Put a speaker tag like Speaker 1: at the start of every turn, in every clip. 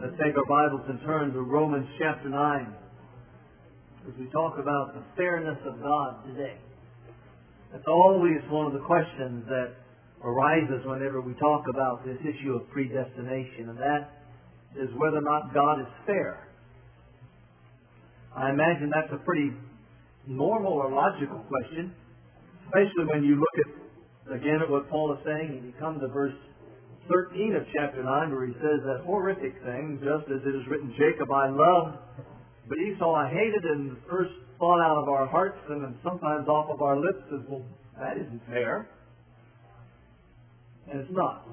Speaker 1: Let's take our Bibles and turn to Romans chapter 9 as we talk about the fairness of God today. That's always one of the questions that arises whenever we talk about this issue of predestination, and that is whether or not God is fair. I imagine that's a pretty normal or logical question, especially when you look at, again, at what Paul is saying, and you come to verse 13 of chapter 9, where he says that horrific thing, just as it is written, Jacob I loved, but Esau I hated, and the first thought out of our hearts and then sometimes off of our lips is, well, that isn't fair. And it's not.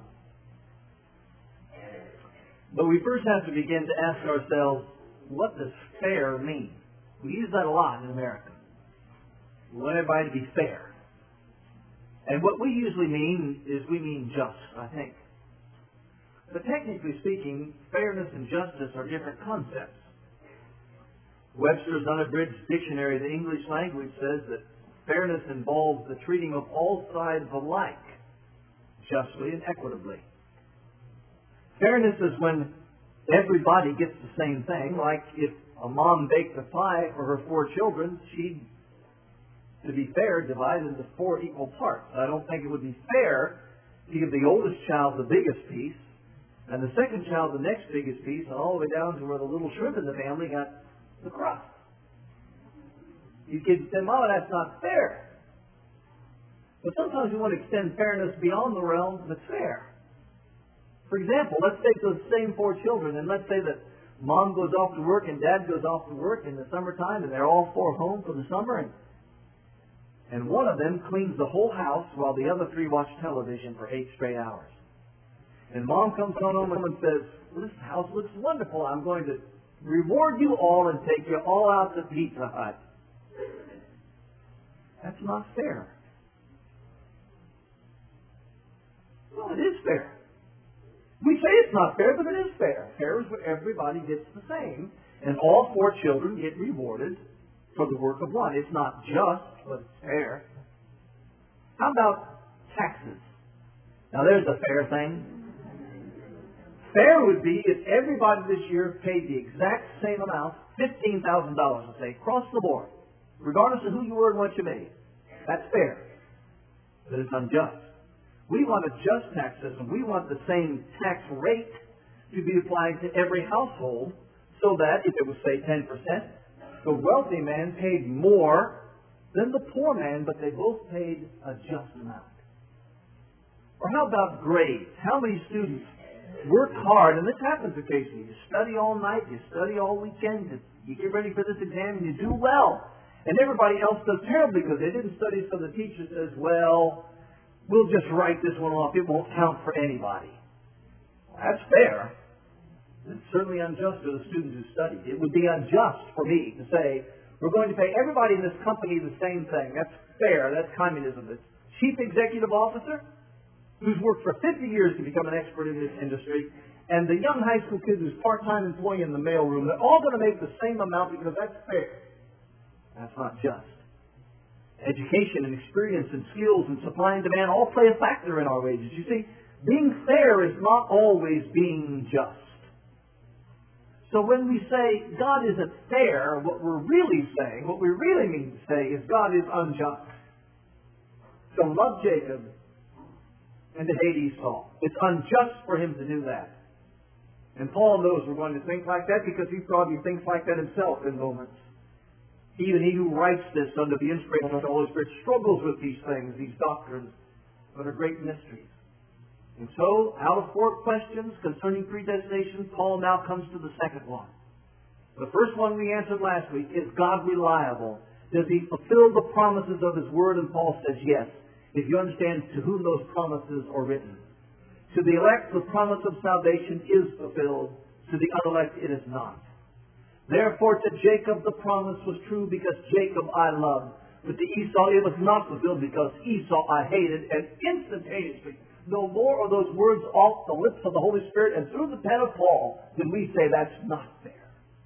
Speaker 1: But we first have to begin to ask ourselves, what does fair mean? We use that a lot in America. We want everybody to be fair. And what we usually mean is we mean just, I think. But technically speaking, fairness and justice are different concepts. Webster's Unabridged Dictionary of the English Language says that fairness involves the treating of all sides alike, justly and equitably. Fairness is when everybody gets the same thing, like if a mom baked a pie for her 4 children, she'd, to be fair, divide into 4 equal parts. I don't think it would be fair to give the oldest child the biggest piece, and the second child the next biggest piece, and all the way down to where the little shrimp in the family got the crust. You kids say, Mama, that's not fair. But sometimes we want to extend fairness beyond the realm that's fair. For example, let's take those same 4 children, and let's say that Mom goes off to work and Dad goes off to work in the summertime, and they're all 4 home for the summer, and one of them cleans the whole house while the other 3 watch television for 8 straight hours. And Mom comes home and says, well, this house looks wonderful. I'm going to reward you all and take you all out to Pizza Hut. That's not fair. Well, it is fair. We say it's not fair, but it is fair. Fair is where everybody gets the same, and all 4 children get rewarded for the work of one. It's not just, but it's fair. How about taxes? Now there's a fair thing. Fair would be if everybody this year paid the exact same amount, $15,000, let's say, across the board, regardless of who you were and what you made. That's fair. But it's unjust. We want a just tax system. We want the same tax rate to be applied to every household, so that if it was, say, 10%, the wealthy man paid more than the poor man, but they both paid a just amount. Or how about grades? How many students work hard, and this happens occasionally. You study all night, you study all weekend, you get ready for this exam, and you do well. And everybody else does terribly because they didn't study, so the teacher says, well, we'll just write this one off. It won't count for anybody. Well, that's fair. It's certainly unjust to the students who studied. It would be unjust for me to say, we're going to pay everybody in this company the same thing. That's fair. That's communism. The chief executive officer, who's worked for 50 years to become an expert in this industry, and the young high school kid who's part-time employee in the mailroom, they're all going to make the same amount because that's fair. That's not just. Education and experience and skills and supply and demand all play a factor in our wages. You see, being fair is not always being just. So when we say God isn't fair, what we're really saying, what we really mean to say is God is unjust. To love Jacob and to hate Esau. It's unjust for him to do that. And Paul knows we're going to think like that because he probably thinks like that himself in moments. Even he who writes this under the inspiration of the Holy Spirit struggles with these things, these doctrines, that are great mysteries. And so, out of 4 questions concerning predestination, Paul now comes to the second one. The first one we answered last week, is God reliable? Does he fulfill the promises of his word? And Paul says yes, if you understand to whom those promises are written. To the elect, the promise of salvation is fulfilled. To the unelect, it is not. Therefore, to Jacob the promise was true because Jacob I loved. But to Esau it was not fulfilled because Esau I hated. And instantaneously, no more are those words off the lips of the Holy Spirit and through the pen of Paul than we say that's not fair.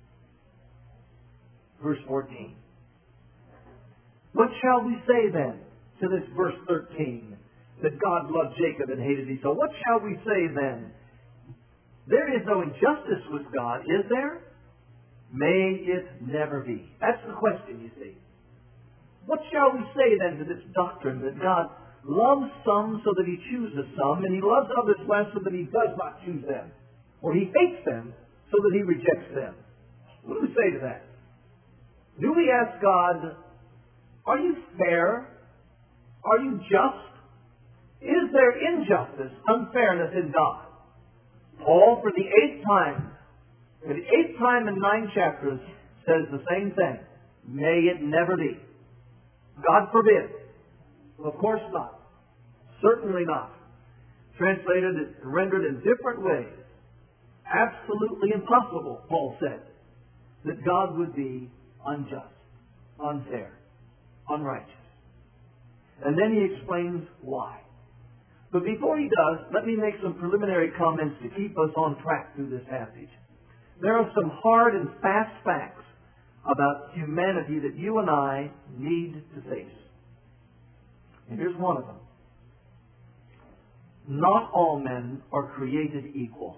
Speaker 1: Verse 14. What shall we say then to this verse 13? That God loved Jacob and hated Esau. What shall we say then? There is no injustice with God, is there? May it never be. That's the question, you see. What shall we say then to this doctrine that God loves some so that He chooses some, and He loves others less so that He does not choose them? Or He hates them so that He rejects them? What do we say to that? Do we ask God, are you fair? Are you just? Is there injustice, unfairness in God? Paul, for the eighth time in 9 chapters, says the same thing. May it never be. God forbid. Of course not. Certainly not. Translated and rendered in different ways. Absolutely impossible, Paul said, that God would be unjust, unfair, unrighteous. And then he explains why. But before he does, let me make some preliminary comments to keep us on track through this passage. There are some hard and fast facts about humanity that you and I need to face. And here's one of them. Not all men are created equal.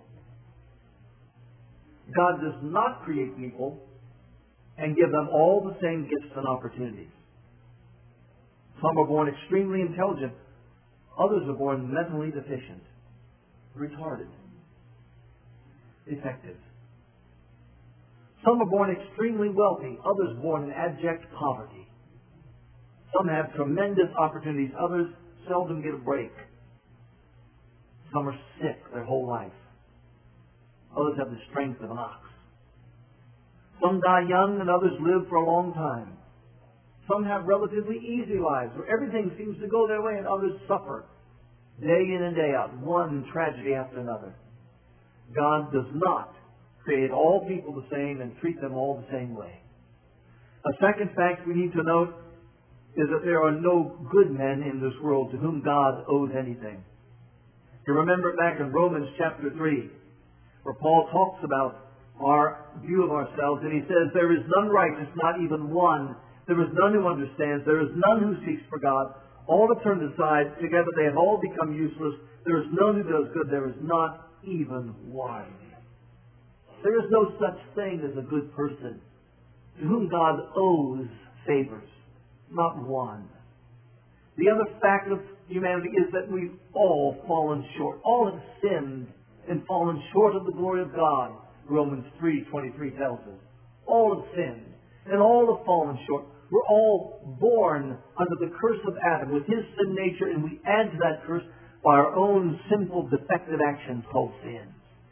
Speaker 1: God does not create people and give them all the same gifts and opportunities. Some are born extremely intelligent. Others are born mentally deficient, retarded, defective. Some are born extremely wealthy. Others born in abject poverty. Some have tremendous opportunities. Others seldom get a break. Some are sick their whole life. Others have the strength of an ox. Some die young and others live for a long time. Some have relatively easy lives where everything seems to go their way and others suffer day in and day out, one tragedy after another. God does not create all people the same and treat them all the same way. A second fact we need to note is that there are no good men in this world to whom God owes anything. You remember back in Romans chapter 3, where Paul talks about our view of ourselves, and he says, there is none righteous, not even one. There is none who understands. There is none who seeks for God. All have turned aside. Together they have all become useless. There is none who does good. There is not even one. There is no such thing as a good person to whom God owes favors. Not one. The other fact of humanity is that we've all fallen short. All have sinned and fallen short of the glory of God. Romans 3:23 tells us. All have sinned and all have fallen short. We're all born under the curse of Adam with his sin nature, and we add to that curse by our own sinful, defective actions called sins.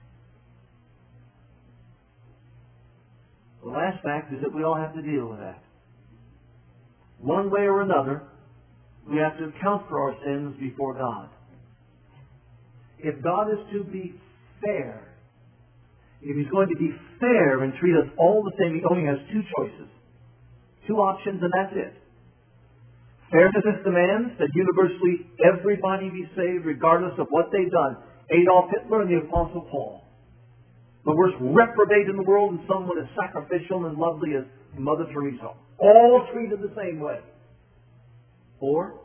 Speaker 1: The last fact is that we all have to deal with that. One way or another, we have to account for our sins before God. If God is to be fair, if He's going to be fair and treat us all the same, He only has two choices. Two options, and that's it. Fairness demands that universally everybody be saved regardless of what they've done. Adolf Hitler and the Apostle Paul. The worst reprobate in the world and someone as sacrificial and lovely as Mother Teresa. All treated the same way. Or,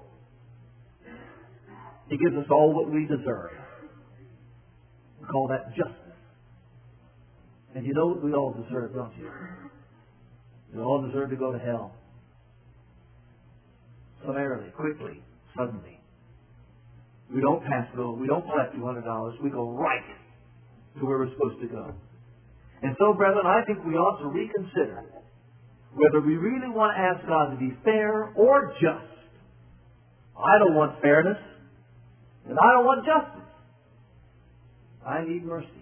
Speaker 1: He gives us all what we deserve. We call that justice. And you know what we all deserve, don't you? We all deserve to go to hell. Summarily, quickly, suddenly. We don't pass go. We don't collect $200. We go right to where we're supposed to go. And so, brethren, I think we ought to reconsider whether we really want to ask God to be fair or just. I don't want fairness, and I don't want justice. I need mercy.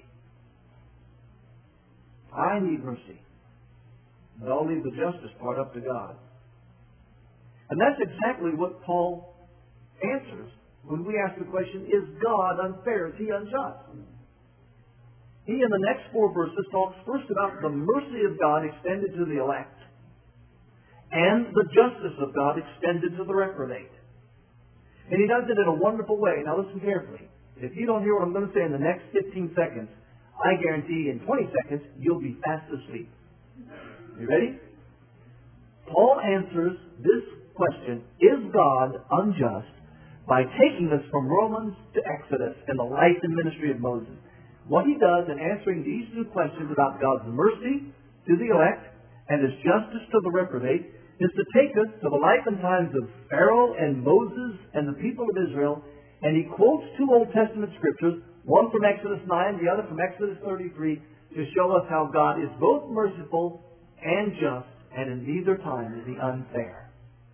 Speaker 1: I need mercy. But I'll leave the justice part up to God. And that's exactly what Paul answers when we ask the question, is God unfair? Is He unjust? He, in the next 4 verses, talks first about the mercy of God extended to the elect and the justice of God extended to the reprobate. And he does it in a wonderful way. Now listen carefully. If you don't hear what I'm going to say in the next 15 seconds, I guarantee in 20 seconds you'll be fast asleep. You ready? Paul answers this question, is God unjust, by taking us from Romans to Exodus and the life and ministry of Moses. What he does in answering these two questions about God's mercy to the elect and His justice to the reprobate is to take us to the life and times of Pharaoh and Moses and the people of Israel, and he quotes two Old Testament scriptures, one from Exodus 9, the other from Exodus 33, to show us how God is both merciful and just, and in neither time is He unfair.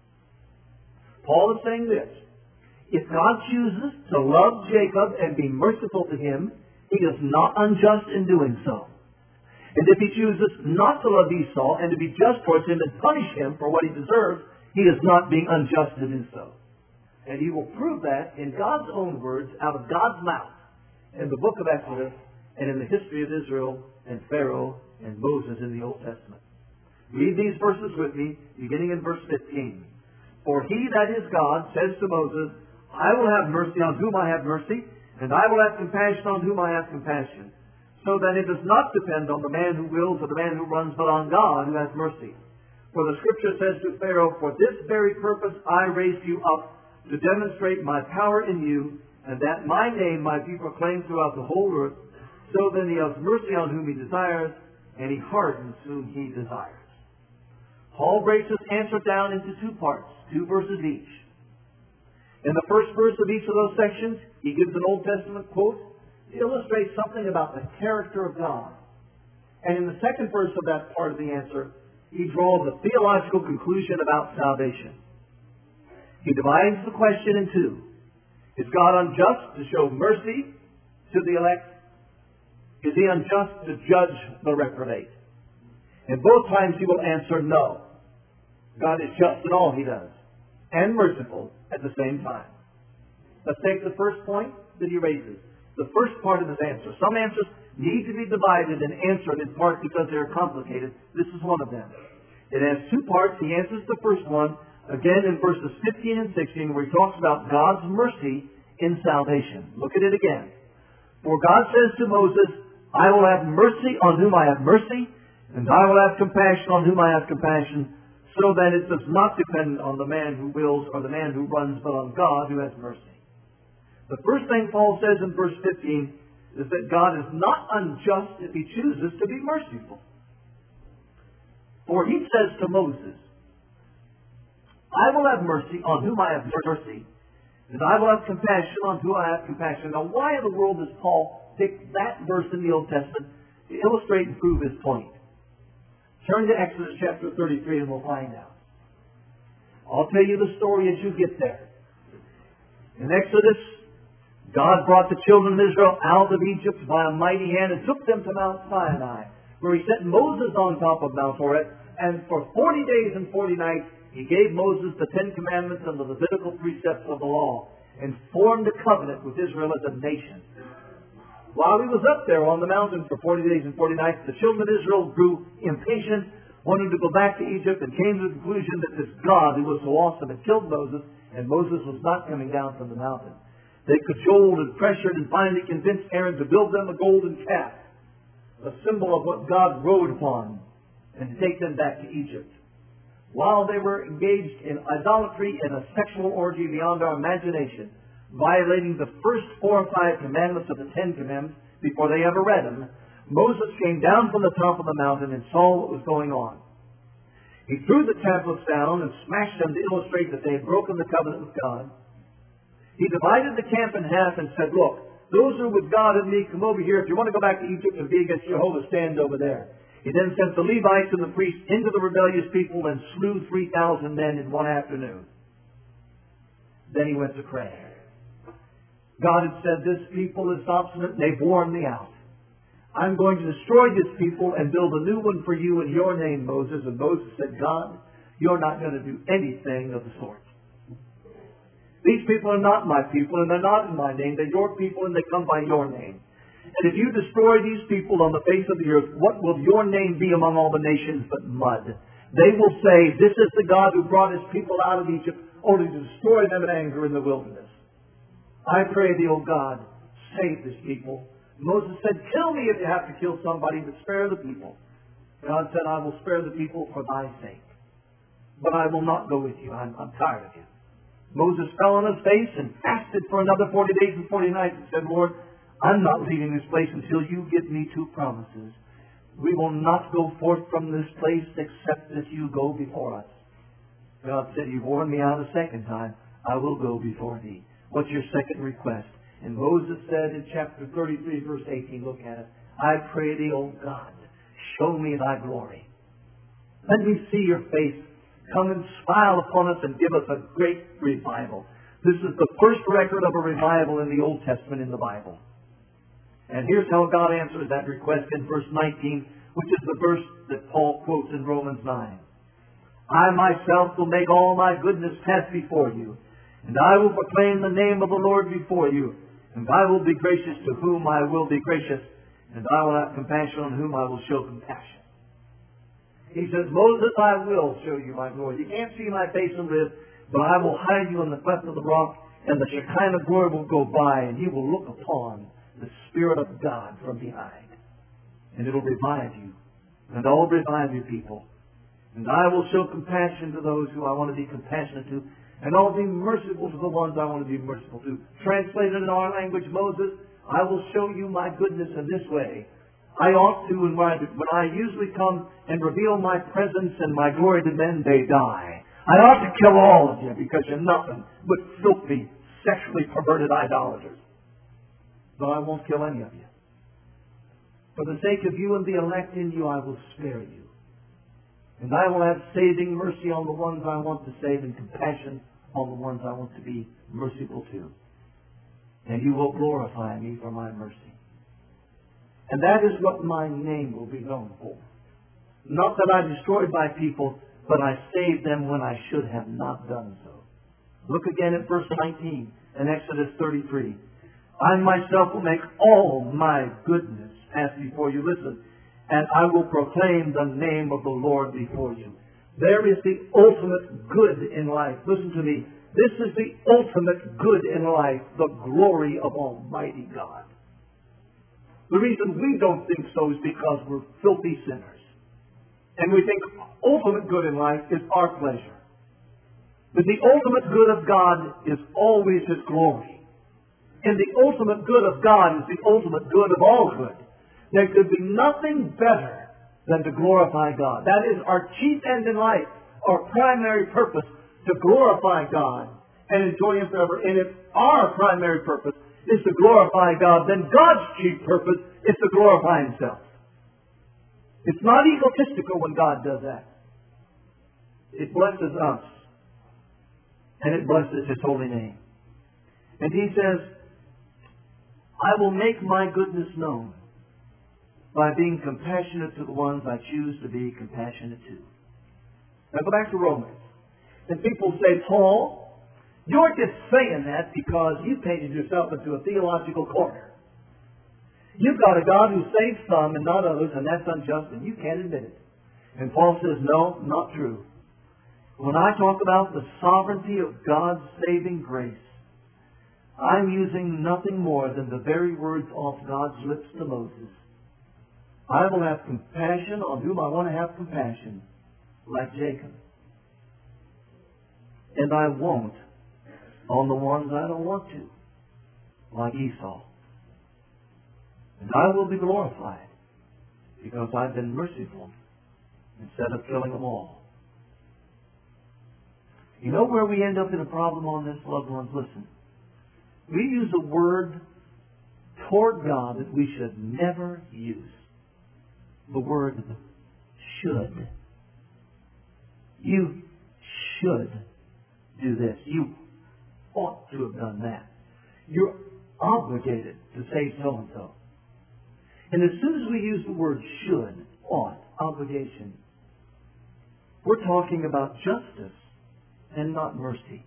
Speaker 1: Paul is saying this: if God chooses to love Jacob and be merciful to him, He is not unjust in doing so. And if He chooses not to love Esau and to be just towards him and punish him for what he deserves, He is not being unjust to do so. And He will prove that in God's own words out of God's mouth in the book of Exodus and in the history of Israel and Pharaoh and Moses in the Old Testament. Read these verses with me, beginning in verse 15. For He, that is God, says to Moses, I will have mercy on whom I have mercy, and I will have compassion on whom I have compassion, so that it does not depend on the man who wills or the man who runs, but on God who has mercy. For the Scripture says to Pharaoh, for this very purpose I raised you up, to demonstrate my power in you, and that my name might be proclaimed throughout the whole earth. So then He has mercy on whom He desires, and He hardens whom He desires. Paul breaks his answer down into two parts, 2 verses each. In the first verse of each of those sections, he gives an Old Testament quote to illustrate something about the character of God. And in the second verse of that part of the answer, he draws a theological conclusion about salvation. He divides the question in two. Is God unjust to show mercy to the elect? Is He unjust to judge the reprobate? And both times he will answer no. God is just in all He does, and merciful at the same time. Let's take the first point that he raises, the first part of his answer. Some answers need to be divided and answered in part because they're complicated. This is one of them. It has two parts. He answers the first one, again in verses 15 and 16, where he talks about God's mercy in salvation. Look at it again. For God says to Moses, I will have mercy on whom I have mercy, and I will have compassion on whom I have compassion, so that it does not depend on the man who wills or the man who runs, but on God who has mercy. The first thing Paul says in verse 15 is that God is not unjust if He chooses to be merciful. For He says to Moses, I will have mercy on whom I have mercy, and I will have compassion on whom I have compassion. Now, why in the world does Paul pick that verse in the Old Testament to illustrate and prove his point? Turn to Exodus chapter 33 and we'll find out. I'll tell you the story as you get there. In Exodus, God brought the children of Israel out of Egypt by a mighty hand and took them to Mount Sinai, where He set Moses on top of Mount Horeb, and for 40 days and 40 nights He gave Moses the 10 Commandments and the Levitical precepts of the law, and formed a covenant with Israel as a nation. While He was up there on the mountain for 40 days and 40 nights, the children of Israel grew impatient, wanted to go back to Egypt, and came to the conclusion that this God who was so awesome had killed Moses, and Moses was not coming down from the mountain. They cajoled and pressured and finally convinced Aaron to build them a golden calf, a symbol of what God rode upon, and to take them back to Egypt. While they were engaged in idolatry and a sexual orgy beyond our imagination, violating the first 4 or 5 commandments of the 10 Commandments before they ever read them, Moses came down from the top of the mountain and saw what was going on. He threw the tablets down and smashed them to illustrate that they had broken the covenant with God. He divided the camp in half and said, look, those who are with God and me, come over here. If you want to go back to Egypt and be against Jehovah, stand over there. He then sent the Levites and the priests into the rebellious people and slew 3,000 men in one afternoon. Then he went to pray. God had said, this people is obstinate, they've worn me out. I'm going to destroy this people and build a new one for you in your name, Moses. And Moses said, God, you're not going to do anything of the sort. These people are not my people, and they're not in my name. They're your people, and they come by your name. And if you destroy these people on the face of the earth, what will your name be among all the nations but mud? They will say, this is the God who brought His people out of Egypt, only to destroy them in anger in the wilderness. I pray thee, O God, save this people. Moses said, kill me if you have to kill somebody, but spare the people. God said, I will spare the people for thy sake. But I will not go with you. I'm tired of you. Moses fell on his face and fasted for another 40 days and 40 nights and said, Lord, I'm not leaving this place until you give me two promises. We will not go forth from this place except that you go before us. God said, you've worn me out a second time. I will go before thee. What's your second request? And Moses said in chapter 33, verse 18, look at it. I pray thee, O God, show me thy glory. Let me see your face. Come and smile upon us and give us a great revival. This is the first record of a revival in the Old Testament in the Bible. And here's how God answers that request in verse 19, which is the verse that Paul quotes in Romans 9. I myself will make all my goodness pass before you, and I will proclaim the name of the Lord before you, and I will be gracious to whom I will be gracious, and I will have compassion on whom I will show compassion. He says, Moses, I will show you my glory. You can't see my face and live, but I will hide you in the cleft of the rock, and the Shekinah glory will go by, and you will look upon the Spirit of God from behind. And it'll revive you. And I'll revive you people. And I will show compassion to those who I want to be compassionate to. And I'll be merciful to the ones I want to be merciful to. Translated in our language, Moses, I will show you my goodness in this way. I ought to, and when I usually come and reveal my presence and my glory to men, they die. I ought to kill all of you because you're nothing but filthy, sexually perverted idolaters. But I won't kill any of you. For the sake of you and the elect in you, I will spare you. And I will have saving mercy on the ones I want to save and compassion on the ones I want to be merciful to. And you will glorify me for my mercy. And that is what my name will be known for. Not that I destroyed my people, but I saved them when I should have not done so. Look again at verse 19 in Exodus 33. I myself will make all my goodness pass before you. Listen. And I will proclaim the name of the Lord before you. There is the ultimate good in life. Listen to me. This is the ultimate good in life, the glory of Almighty God. The reason we don't think so is because we're filthy sinners. And we think ultimate good in life is our pleasure. But the ultimate good of God is always His glory. And the ultimate good of God is the ultimate good of all good. There could be nothing better than to glorify God. That is our chief end in life, our primary purpose, to glorify God and enjoy Him forever. And if our primary purpose is to glorify God, then God's chief purpose is to glorify Himself. It's not egotistical when God does that. It blesses us. And it blesses His holy name. And He says, I will make my goodness known by being compassionate to the ones I choose to be compassionate to. Now go back to Romans. And people say, Paul, you're just saying that because you painted yourself into a theological corner. You've got a God who saves some and not others, and that's unjust, and you can't admit it. And Paul says, no, not true. When I talk about the sovereignty of God's saving grace, I'm using nothing more than the very words off God's lips to Moses. I will have compassion on whom I want to have compassion, like Jacob. And I won't on the ones I don't want to, like Esau. And I will be glorified because I've been merciful instead of killing them all. You know where we end up in a problem on this, loved ones? Listen. We use a word toward God that we should never use. The word should. You should do this. You ought to have done that. You're obligated to say so-and-so. And as soon as we use the word should, ought, obligation, we're talking about justice and not mercy.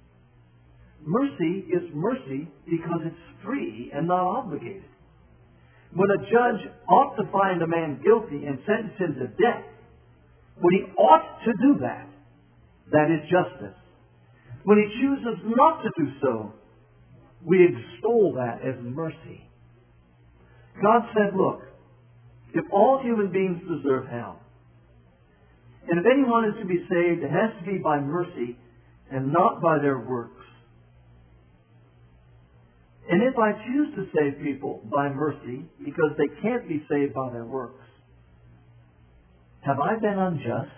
Speaker 1: Mercy is mercy because it's free and not obligated. When a judge ought to find a man guilty and sentence him to death, when he ought to do that, that is justice. When he chooses not to do so, we extol that as mercy. God said, look, if all human beings deserve hell, and if anyone is to be saved, it has to be by mercy and not by their works. And if I choose to save people by mercy because they can't be saved by their works, have I been unjust?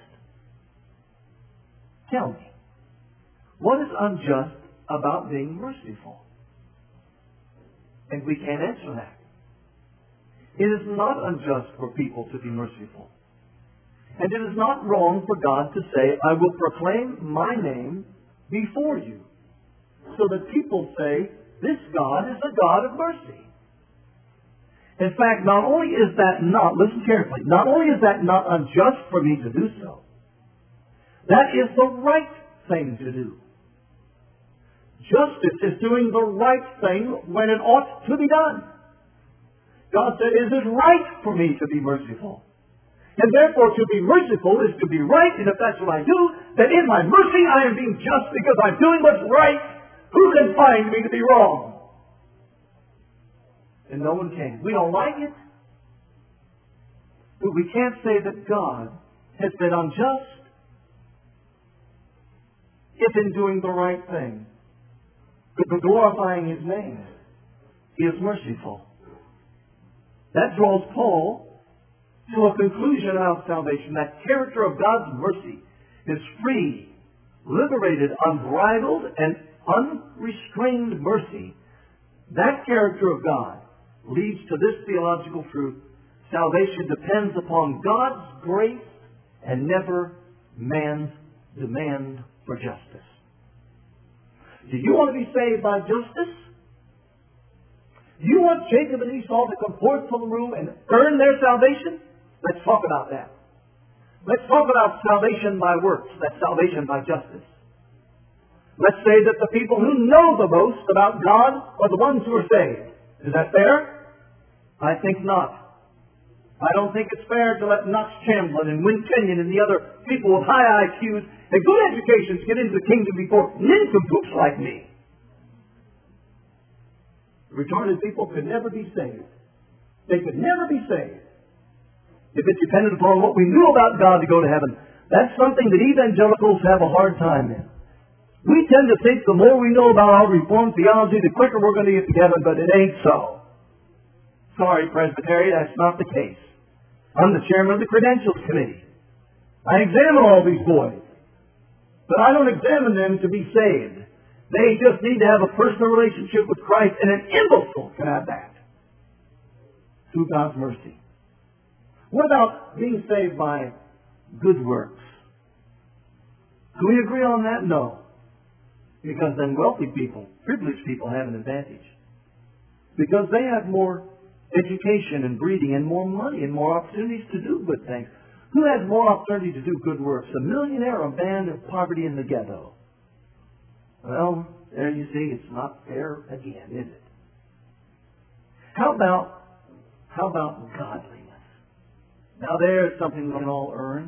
Speaker 1: Tell me, what is unjust about being merciful? And we can't answer that. It is not unjust for people to be merciful. And it is not wrong for God to say, I will proclaim my name before you, so that people say, this God is a God of mercy. In fact, not only is that not, listen carefully, not only is that not unjust for me to do so, that is the right thing to do. Justice is doing the right thing when it ought to be done. God said, it is right for me to be merciful. And therefore, to be merciful is to be right, and if that's what I do, then in my mercy I am being just because I'm doing what's right. Who can find me to be wrong? And no one can. We don't like it. But we can't say that God has been unjust if in doing the right thing, but glorifying His name, He is merciful. That draws Paul to a conclusion about salvation. That character of God's mercy is free, liberated, unbridled, and unrestrained mercy. That character of God leads to this theological truth. Salvation depends upon God's grace and never man's demand for justice. Do you want to be saved by justice? Do you want Jacob and Esau to come forth from the room and earn their salvation? Let's talk about that. Let's talk about salvation by works. That's salvation by justice. Let's say that the people who know the most about God are the ones who are saved. Is that fair? I think not. I don't think it's fair to let Knox Chamberlain and Wynn Kenyon and the other people with high IQs and good educations get into the kingdom before nincompoops like me. Retarded people could never be saved. They could never be saved if it depended upon what we knew about God to go to heaven. That's something that evangelicals have a hard time in. We tend to think the more we know about our Reformed theology, the quicker we're going to get to heaven, but it ain't so. Sorry, Presbytery, that's not the case. I'm the chairman of the Credentials Committee. I examine all these boys, but I don't examine them to be saved. They just need to have a personal relationship with Christ, and an imbecile can have that through God's mercy. What about being saved by good works? Do we agree on that? No. Because then wealthy people, privileged people have an advantage. Because they have more education and breeding and more money and more opportunities to do good things. Who has more opportunity to do good works? A millionaire or a band of poverty in the ghetto? Well, there you see, it's not fair again, is it? How about godliness? Now there's something we can all earn.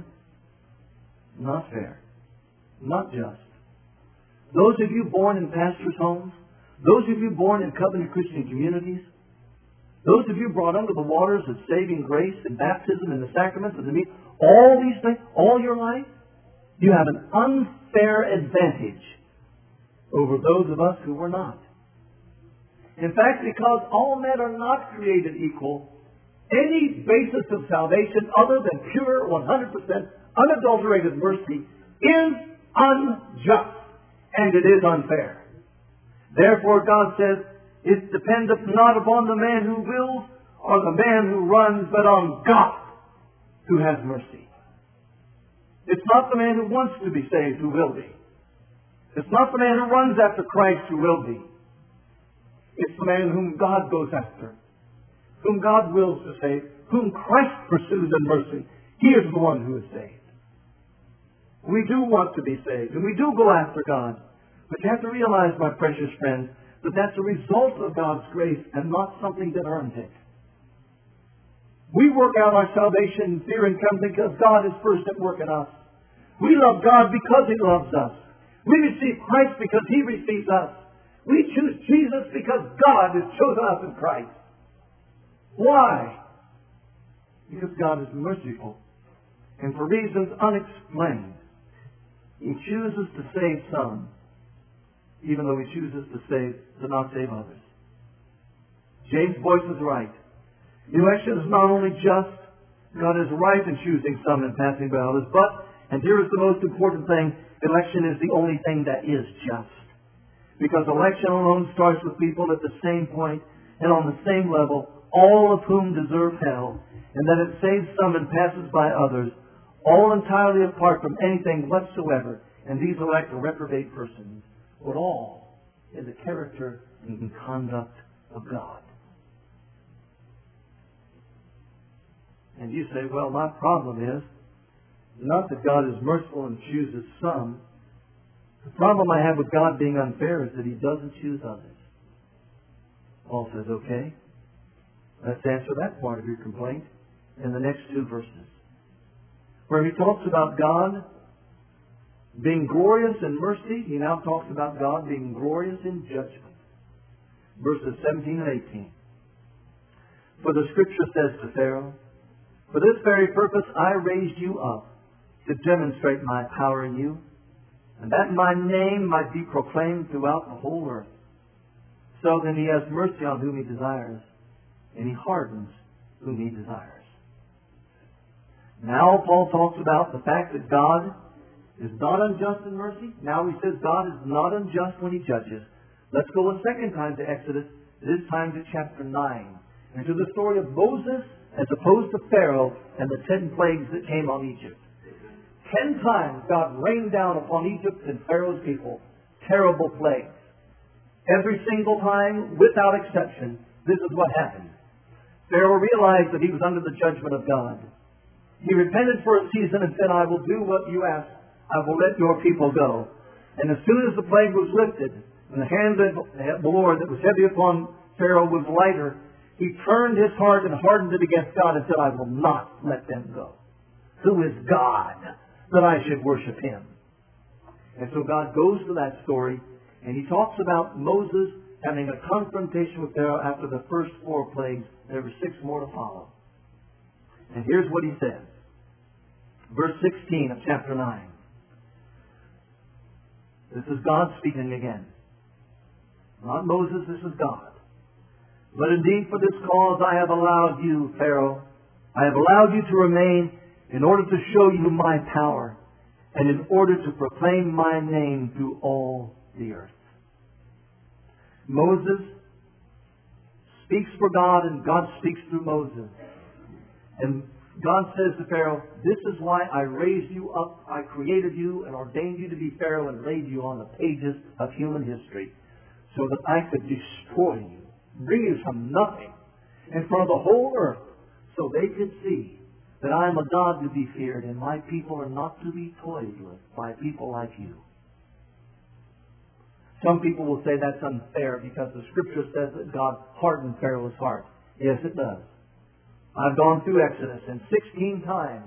Speaker 1: Not fair. Not just. Those of you born in pastors' homes, those of you born in covenant Christian communities, those of you brought under the waters of saving grace and baptism and the sacraments and the meat, all these things, all your life, you have an unfair advantage over those of us who were not. In fact, because all men are not created equal, any basis of salvation other than pure, 100% unadulterated mercy is unjust, and it is unfair. Therefore, God says, it dependeth not upon the man who wills or the man who runs, but on God who has mercy. It's not the man who wants to be saved who will be. It's not the man who runs after Christ who will be. It's the man whom God goes after, whom God wills to save, whom Christ pursues in mercy. He is the one who is saved. We do want to be saved, and we do go after God. But you have to realize, my precious friends, that that's a result of God's grace and not something that earns it. We work out our salvation in fear and trembling because God is first at work in us. We love God because He loves us. We receive Christ because He receives us. We choose Jesus because God has chosen us in Christ. Why? Because God is merciful. And for reasons unexplained, He chooses to save some, even though He chooses to not save others. James Boyce is right. Election is not only just, God is right in choosing some and passing by others, but, and here is the most important thing, election is the only thing that is just. Because election alone starts with people at the same point and on the same level, all of whom deserve hell, and that it saves some and passes by others, all entirely apart from anything whatsoever, and these elect a reprobate persons, but all in the character and conduct of God. And you say, well, my problem is not that God is merciful and chooses some. The problem I have with God being unfair is that He doesn't choose others. Paul says, okay, let's answer that part of your complaint in the next two verses, where he talks about God being glorious in mercy. He now talks about God being glorious in judgment. Verses 17 and 18. For the Scripture says to Pharaoh, for this very purpose I raised you up, to demonstrate my power in you, and that my name might be proclaimed throughout the whole earth. So then He has mercy on whom He desires, and He hardens whom He desires. Now Paul talks about the fact that God is not unjust in mercy. Now he says God is not unjust when He judges. Let's go a second time to Exodus, this time to chapter 9, and to the story of Moses as opposed to Pharaoh and the 10 plagues that came on Egypt. 10 times God rained down upon Egypt and Pharaoh's people terrible plagues. Every single time, without exception, this is what happened. Pharaoh realized that he was under the judgment of God. He repented for a season and said, I will do what you ask. I will let your people go. And as soon as the plague was lifted, and the hand of the Lord that was heavy upon Pharaoh was lighter, he turned his heart and hardened it against God and said, I will not let them go. Who is God that I should worship Him? And so God goes to that story, and He talks about Moses having a confrontation with Pharaoh after the first 4 plagues. There were 6 more to follow. And here's what He says. Verse 16 of chapter 9. This is God speaking again. Not Moses, this is God. But indeed for this cause I have allowed you, Pharaoh, I have allowed you to remain in order to show you my power and in order to proclaim my name through all the earth. Moses speaks for God and God speaks through Moses. And God says to Pharaoh, this is why I raised you up, I created you and ordained you to be Pharaoh and laid you on the pages of human history so that I could destroy you, bring you from nothing in front of the whole earth so they could see that I am a God to be feared and my people are not to be toyed with by people like you. Some people will say that's unfair because the Scripture says that God hardened Pharaoh's heart. Yes, it does. I've gone through Exodus and 16 times,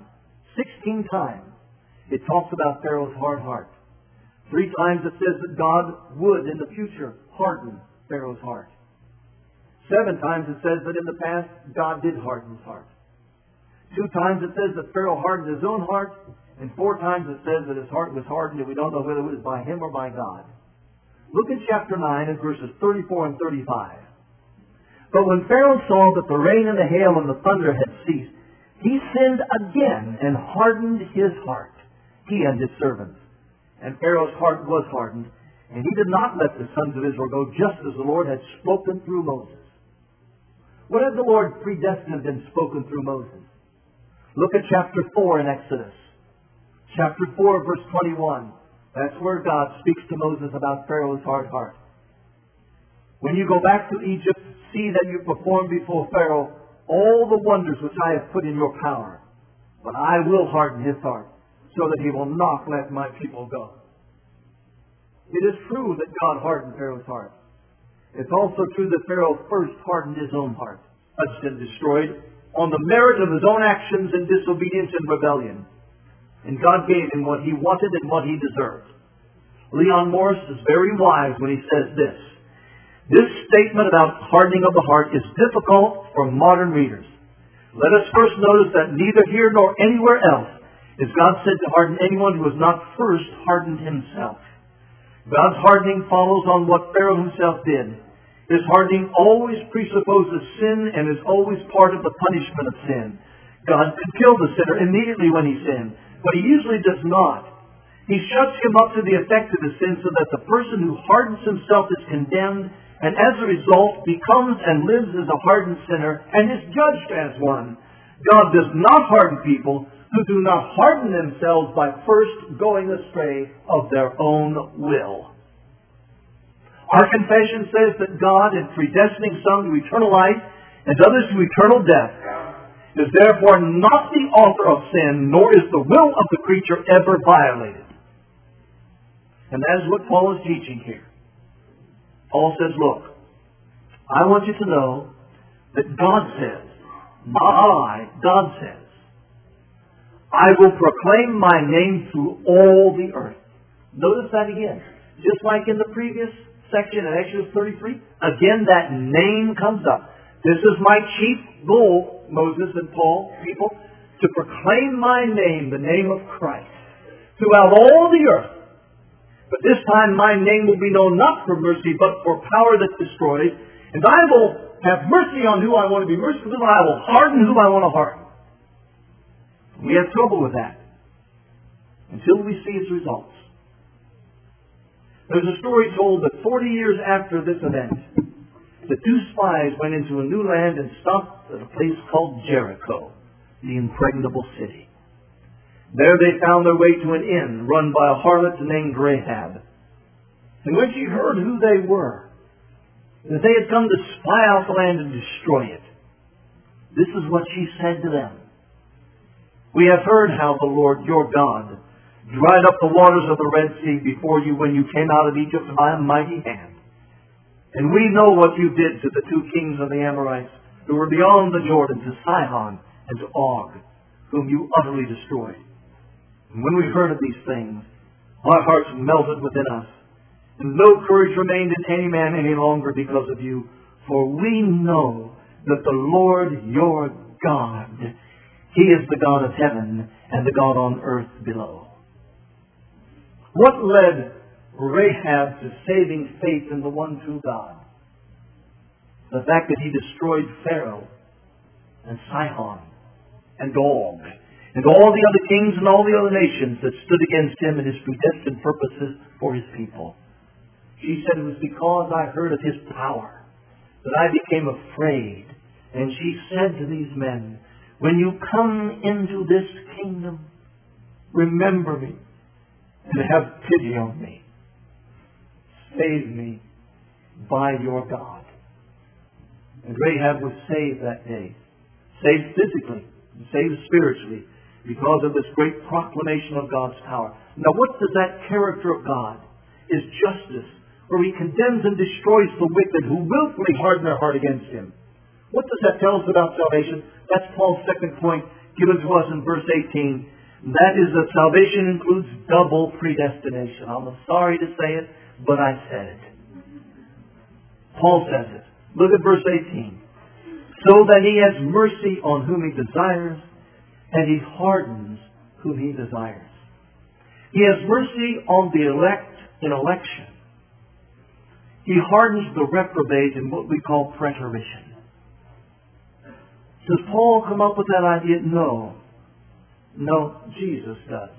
Speaker 1: it talks about Pharaoh's hard heart. 3 times it says that God would in the future harden Pharaoh's heart. 7 times it says that in the past God did harden his heart. 2 times it says that Pharaoh hardened his own heart, and 4 times it says that his heart was hardened, and we don't know whether it was by him or by God. Look at chapter 9 and verses 34 and 35. But when Pharaoh saw that the rain and the hail and the thunder had ceased, he sinned again and hardened his heart, he and his servants. And Pharaoh's heart was hardened, and he did not let the sons of Israel go, just as the Lord had spoken through Moses. What had the Lord predestined and spoken through Moses? Look at chapter 4 in Exodus. Chapter 4, verse 21. That's where God speaks to Moses about Pharaoh's hard heart. When you go back to Egypt, see that you perform before Pharaoh all the wonders which I have put in your power. But I will harden his heart, so that he will not let my people go. It is true that God hardened Pharaoh's heart. It's also true that Pharaoh first hardened his own heart, judged and destroyed, on the merit of his own actions in disobedience and rebellion. And God gave him what he wanted and what he deserved. Leon Morris is very wise when he says this. This statement about hardening of the heart is difficult for modern readers. Let us first notice that neither here nor anywhere else is God said to harden anyone who has not first hardened himself. God's hardening follows on what Pharaoh himself did. This hardening always presupposes sin and is always part of the punishment of sin. God could kill the sinner immediately when he sinned, but he usually does not. He shuts him up to the effect of his sin so that the person who hardens himself is condemned and as a result becomes and lives as a hardened sinner and is judged as one. God does not harden people who do not harden themselves by first going astray of their own will. Our confession says that God, in predestining some to eternal life and others to eternal death, is therefore not the author of sin, nor is the will of the creature ever violated. And that is what Paul is teaching here. Paul says, look, I want you to know that God says, not I, God says, I will proclaim my name through all the earth. Notice that again. Just like in the previous section in Exodus 33, again that name comes up. This is my chief goal, Moses and Paul, people, to proclaim my name, the name of Christ, throughout all the earth. But this time my name will be known not for mercy, but for power that destroys. And I will have mercy on who I want to be merciful to, and I will harden who I want to harden. We have trouble with that until we see its results. There's a story told that 40 years after this event, the two spies went into a new land and stopped at a place called Jericho, the impregnable city. There they found their way to an inn run by a harlot named Rahab. And when she heard who they were, that they had come to spy out the land and destroy it, this is what she said to them. We have heard how the Lord your God dried up the waters of the Red Sea before you when you came out of Egypt by a mighty hand. And we know what you did to the two kings of the Amorites who were beyond the Jordan, to Sihon and to Og, whom you utterly destroyed. And when we heard of these things, our hearts melted within us, and no courage remained in any man any longer because of you, for we know that the Lord your God, He is the God of heaven and the God on earth below. What led Rahab to saving faith in the one true God? The fact that he destroyed Pharaoh and Sihon and Og and all the other kings and all the other nations that stood against him and his predestined purposes for his people. She said, it was because I heard of his power that I became afraid. And she said to these men, when you come into this kingdom, remember me and have pity on me. Save me by your God. And Rahab was saved that day. Saved physically, saved spiritually, because of this great proclamation of God's power. Now what does that character of God? Is justice, where He condemns and destroys the wicked who willfully harden their heart against Him. What does that tell us about salvation? That's Paul's second point given to us in verse 18. That is that salvation includes double predestination. I'm sorry to say it, but I said it. Paul says it. Look at verse 18. So that He has mercy on whom He desires, and He hardens whom He desires. He has mercy on the elect in election. He hardens the reprobate in what we call preterition. Does Paul come up with that idea? No. No, Jesus does.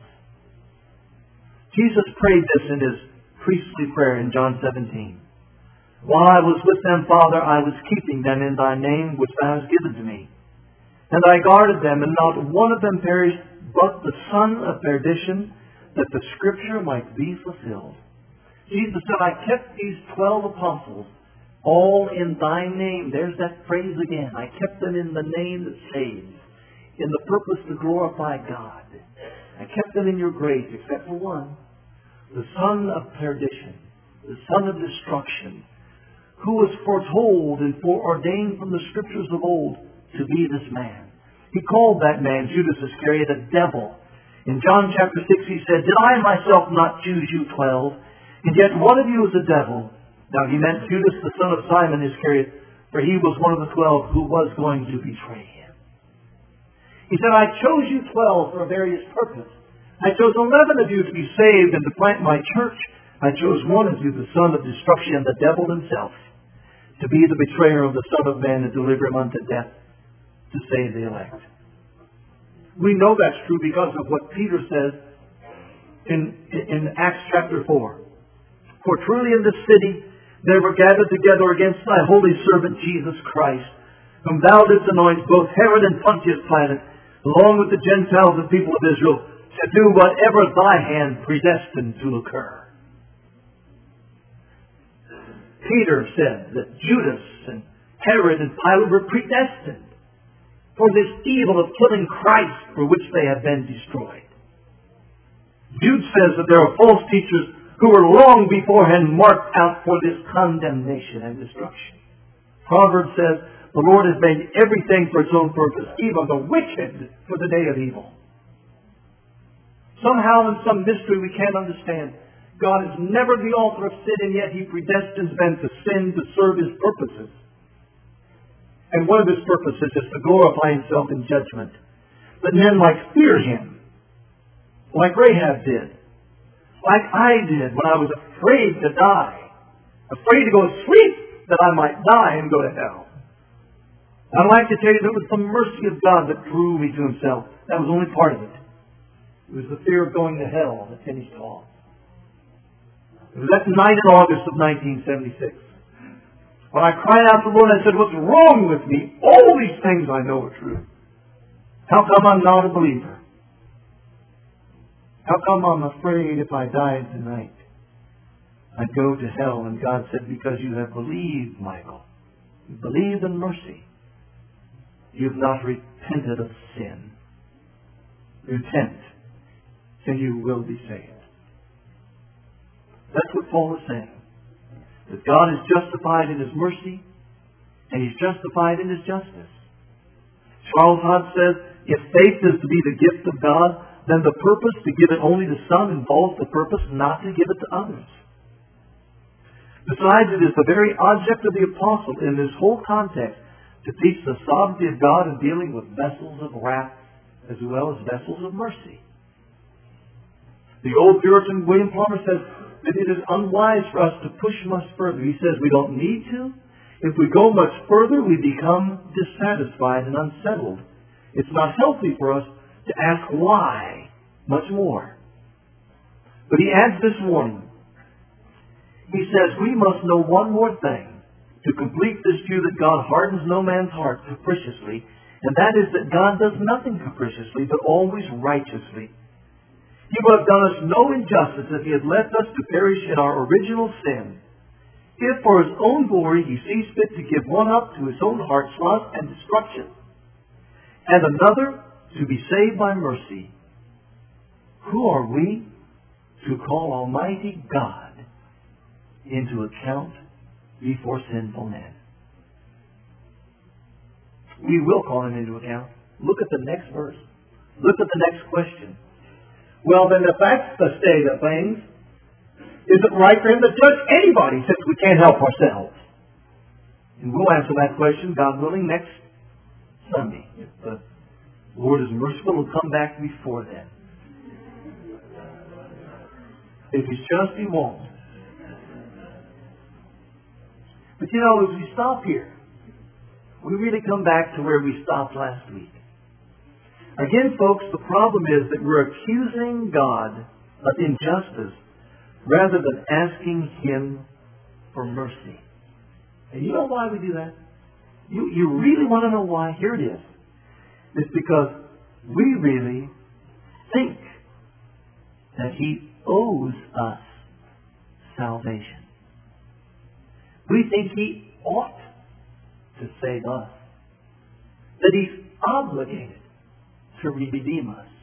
Speaker 1: Jesus prayed this in His priestly prayer in John 17. While I was with them, Father, I was keeping them in Thy name which Thou hast given to me. And I guarded them, and not one of them perished, but the son of perdition, that the Scripture might be fulfilled. Jesus said, I kept these 12 apostles all in Thy name. There's that phrase again. I kept them in the name that saves, in the purpose to glorify God. I kept them in Your grace, except for one, the son of perdition, the son of destruction, who was foretold and foreordained from the Scriptures of old to be this man. He called that man, Judas Iscariot, a devil. In John chapter 6 he said, Did I myself not choose you 12? And yet one of you is a devil. Now he meant Judas the son of Simon Iscariot, for he was one of the 12 who was going to betray Him. He said, I chose you 12 for a various purpose. I chose 11 of you to be saved and to plant My church. I chose one of you, the son of destruction, the devil himself, to be the betrayer of the Son of Man and deliver him unto death to save the elect. We know that's true because of what Peter says in Acts chapter 4. For truly in this city they were gathered together against thy holy servant Jesus Christ, whom thou didst anoint, both Herod and Pontius Pilate, along with the Gentiles and people of Israel, to do whatever thy hand predestined to occur. Peter said that Judas and Herod and Pilate were predestined for this evil of killing Christ, for which they have been destroyed. Jude says that there are false teachers who were long beforehand marked out for this condemnation and destruction. Proverbs says, the Lord has made everything for its own purpose, even the wicked for the day of evil. Somehow in some mystery we can't understand, God is never the author of sin, and yet He predestines men to sin to serve His purposes. And one of His purposes is to glorify Himself in judgment. But men might fear Him, like Rahab did, like I did when I was afraid to die, afraid to go to sleep that I might die and go to hell. I'd like to tell you that it was the mercy of God that drew me to Himself. That was only part of it. It was the fear of going to hell that finished all. It was that night in August of 1976 when I cried out to the Lord and I said, what's wrong with me? All these things I know are true. How come I'm not a believer? How come I'm afraid if I died tonight I'd go to hell? And God said, because you have believed, Michael. You believed in mercy. You've not repented of sin. Repent, and you will be saved. That's what Paul is saying. That God is justified in His mercy, and He's justified in His justice. Charles Hodge says, if faith is to be the gift of God, then the purpose to give it only to some involves the purpose not to give it to others. Besides, it is the very object of the apostle in this whole context to teach the sovereignty of God in dealing with vessels of wrath as well as vessels of mercy. The old Puritan William Palmer says that it is unwise for us to push much further. He says we don't need to. If we go much further, we become dissatisfied and unsettled. It's not healthy for us to ask why much more. But he adds this warning. He says we must know one more thing to complete this view, that God hardens no man's heart capriciously, and that is that God does nothing capriciously, but always righteously. He would have done us no injustice if He had left us to perish in our original sin. If for His own glory He sees fit to give one up to his own heart's lust and destruction, and another to be saved by mercy, who are we to call Almighty God into account before sinful men? We will call Him into account. Look at the next verse. Look at the next question. Well, then, if that's the state of things, is it right for Him to judge anybody since we can't help ourselves? And we'll answer that question, God willing, next Sunday. If the Lord is merciful, we'll come back before then. If He's just, He won't. But you know, as we stop here, we really come back to where we stopped last week. Again, folks, the problem is that we're accusing God of injustice rather than asking Him for mercy. And you know why we do that? You really want to know why? Here it is. It's because we really think that He owes us salvation. We think He ought to save us. That He's obligated to redeem us.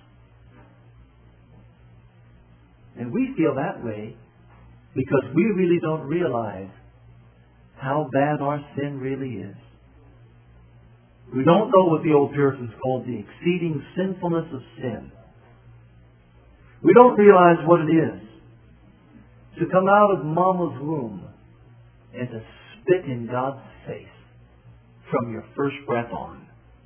Speaker 1: And we feel that way because we really don't realize how bad our sin really is. We don't know what the old Puritans called the exceeding sinfulness of sin. We don't realize what it is to come out of Mama's womb and to spit in God's face from your first breath on.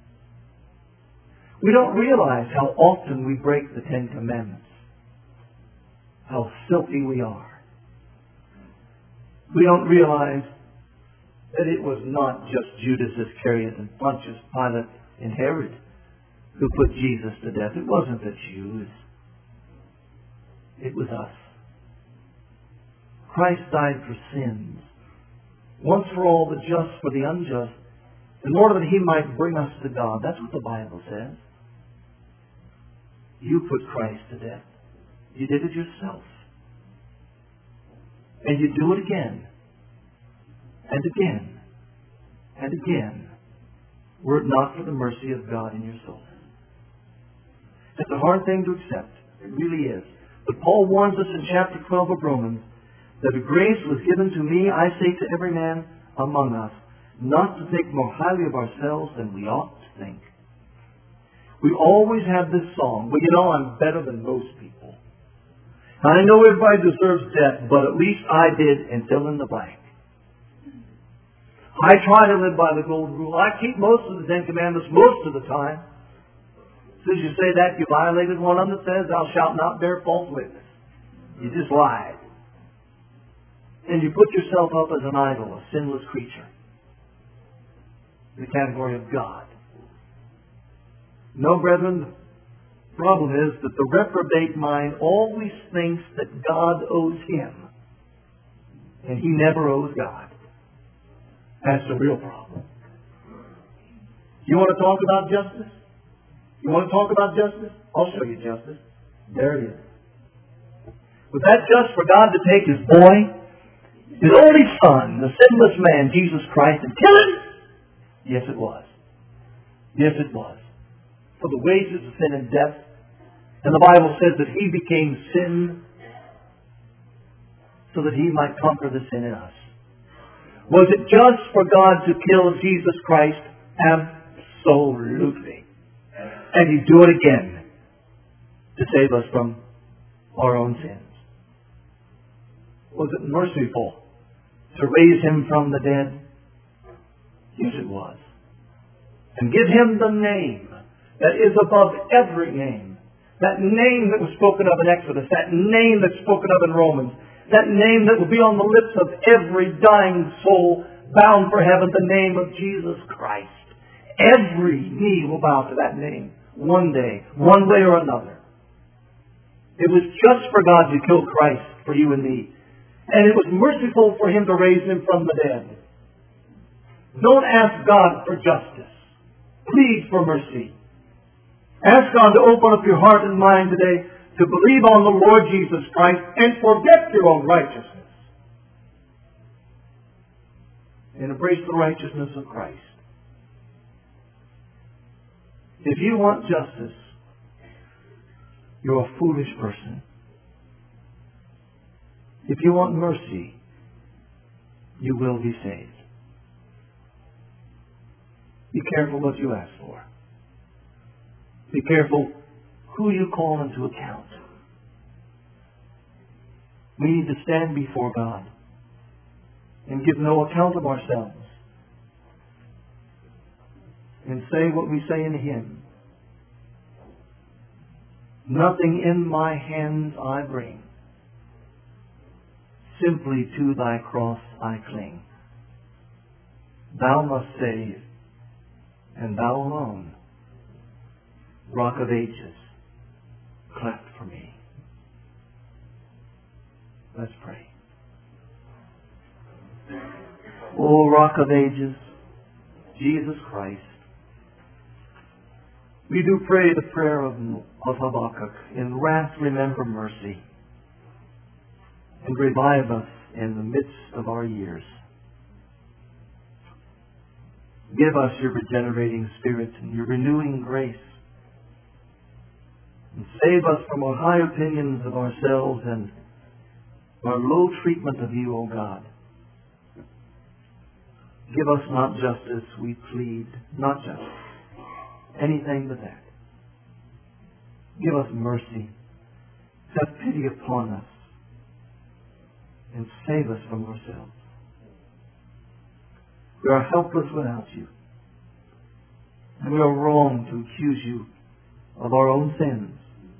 Speaker 1: We don't realize how often we break the Ten Commandments. How filthy we are. We don't realize that it was not just Judas Iscariot and Pontius Pilate and Herod who put Jesus to death. It wasn't the Jews. It was us. Christ died for sins, once for all, the just for the unjust, in order that He might bring us to God. That's what the Bible says. You put Christ to death. You did it yourself. And you do it again, and again, and again, were it not for the mercy of God in your soul. It's a hard thing to accept. It really is. But Paul warns us in chapter 12 of Romans that a grace was given to me, I say to every man among us, not to think more highly of ourselves than we ought to think. We always have this song, well, you know, I'm better than most people. I know everybody deserves death, but at least I did, and fill in the blank. I try to live by the golden rule. I keep most of the Ten Commandments most of the time. As soon as you say that, you violated one of them that says, thou shalt not bear false witness. You just lied. And you put yourself up as an idol, a sinless creature, in the category of God. No, brethren, the problem is that the reprobate mind always thinks that God owes him, and he never owes God. That's the real problem. You want to talk about justice? You want to talk about justice? I'll show you justice. There it is. Was that just for God to take His boy, His only Son, the sinless man, Jesus Christ, and kill Him? Yes, it was. Yes, it was. For the wages of sin and death. And the Bible says that He became sin so that He might conquer the sin in us. Was it just for God to kill Jesus Christ? Absolutely. And He'd do it again to save us from our own sins. Was it merciful to raise Him from the dead? Yes, it was. And give Him the name that is above every name. That name that was spoken of in Exodus. That name that's spoken of in Romans. That name that will be on the lips of every dying soul bound for heaven. The name of Jesus Christ. Every knee will bow to that name. One day. One way or another. It was just for God to kill Christ for you and me. And it was merciful for Him to raise Him from the dead. Don't ask God for justice. Plead for mercy. Ask God to open up your heart and mind today to believe on the Lord Jesus Christ and forget your own righteousness. And embrace the righteousness of Christ. If you want justice, you're a foolish person. If you want mercy, you will be saved. Be careful what you ask for. Be careful who you call into account. We need to stand before God and give no account of ourselves and say what we say in Him. Nothing in my hands I bring. Simply to Thy cross I cling. Thou must save, and Thou alone, Rock of Ages, cleft for me. Let's pray. O Rock of Ages, Jesus Christ, we do pray the prayer of Habakkuk. In wrath remember mercy, and revive us in the midst of our years. Give us your regenerating Spirit and your renewing grace. And save us from our high opinions of ourselves and our low treatment of you, O God. Give us not justice, we plead, not justice. Anything but that. Give us mercy. Have pity upon us. And save us from ourselves. We are helpless without you. And we are wrong to accuse you of our own sins.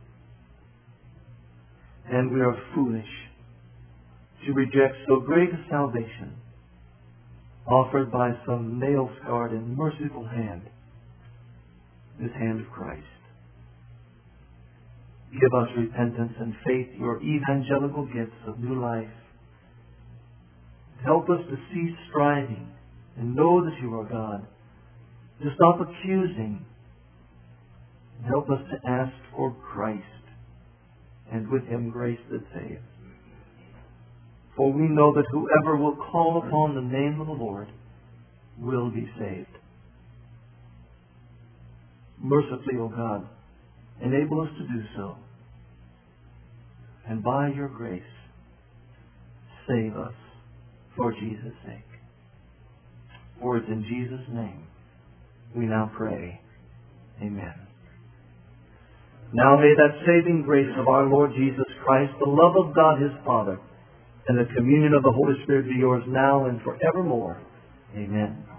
Speaker 1: And we are foolish to reject so great a salvation offered by some nail-scarred and merciful hand, this hand of Christ. Give us repentance and faith, your evangelical gifts of new life. Help us to cease striving and know that you are God, to stop accusing. Help us to ask for Christ, and with Him grace that saves. For we know that whoever will call upon the name of the Lord will be saved. Mercifully, O God, enable us to do so. And by your grace, save us for Jesus' sake. For it's in Jesus' name we now pray. Amen. Now may that saving grace of our Lord Jesus Christ, the love of God His Father, and the communion of the Holy Spirit be yours now and forevermore. Amen.